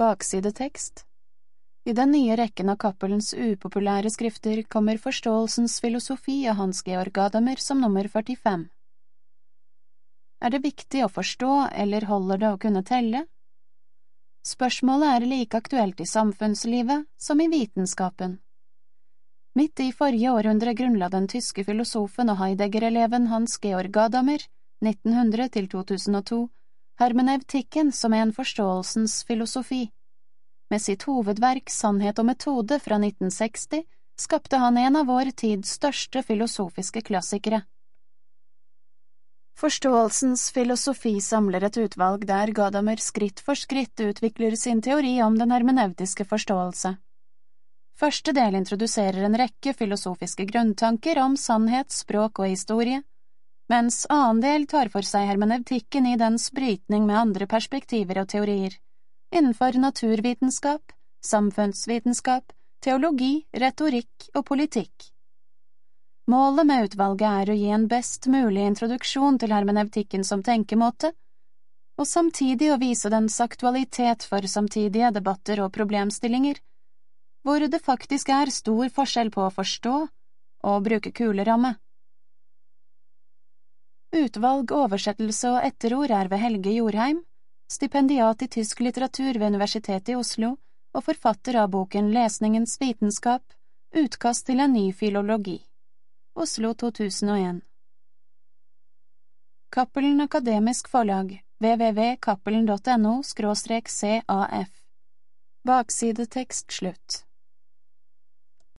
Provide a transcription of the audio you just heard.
Baksidetekst. I den nye rekken av Cappelens upopulære skrifter kommer Forståelsens filosofi av Hans Georg Gadamer som nummer 45. Er det viktig å forstå, eller holder det å kunne telle? Spørsmålet er like aktuelt i samfunnslivet som i vitenskapen. Midt i forrige århundre grunnla den tyske filosofen og Heidegger-eleven Hans Georg Gadamer, 1900–2002, hermeneutikken som en forståelsens filosofi. Med sitt hovedverk Sannhet og metode fra 1960 skapte han en av vår tids største filosofiske klassikere. Forståelsens filosofi samler et utvalg der Gadamer skritt for skritt utvikler sin teori om den hermeneutiske forståelse. Første del introduserer en rekke filosofiske grunntanker om sannhet, språk og historie, mens annen del tar for seg hermeneutikken i dens brytning med andre perspektiver og teorier, innenfor naturvitenskap, samfunnsvitenskap, teologi, retorikk og politikk. Målet med utvalget er å gi en best mulig introduksjon til hermeneutikken som tenkemåte, og samtidig å vise dens aktualitet for samtidige debatter og problemstillinger, hvor det faktisk er stor forskjell på å forstå og bruke kuleramme. Utvalg, oversettelse og etterord er ved Helge Jorheim, stipendiat i tysk litteratur ved Universitetet i Oslo og forfatter av boken Lesningens vitenskap, utkast til en ny filologi. Oslo 2001. Cappelen Akademisk Forlag, www.cappelen.no/caf. Baksidetekst slutt.